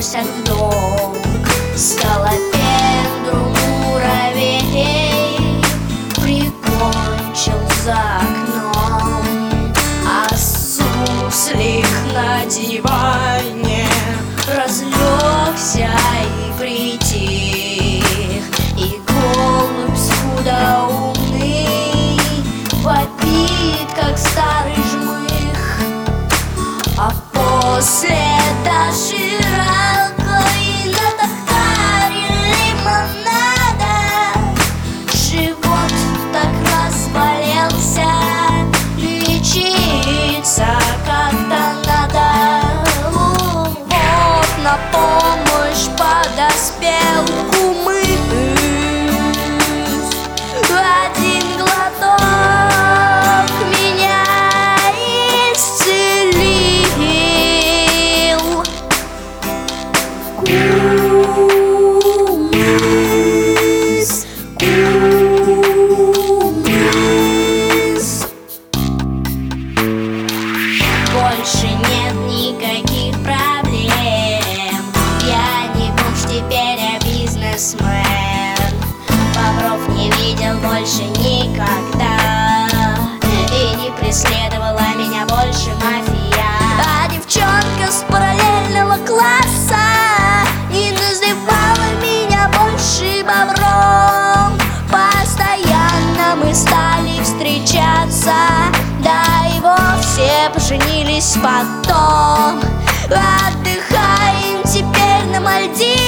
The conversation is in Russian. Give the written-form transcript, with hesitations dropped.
просят в долг. Стала петь друг муравей, прикончил за окном, а суслик на диване разлегся и притих. И голубь скудоумный вопит, как старый жмых, а после доширалка и надохари лимонада живот так разболелся, лечиться как-то надо. Вот на помощь подоспел кумыс, один глоток меня исцелил. Кумыс, кумыс. Больше нет никаких проблем, я не бомж теперь, а бизнесмен. Бобров не видел больше никогда, и не преследовала меня больше мафия. А девчонка с параллельного класса не называла меня больше бобром. Постоянно мы стали встречаться, да и вовсе поженились потом. Отдыхаем теперь на Мальдивах.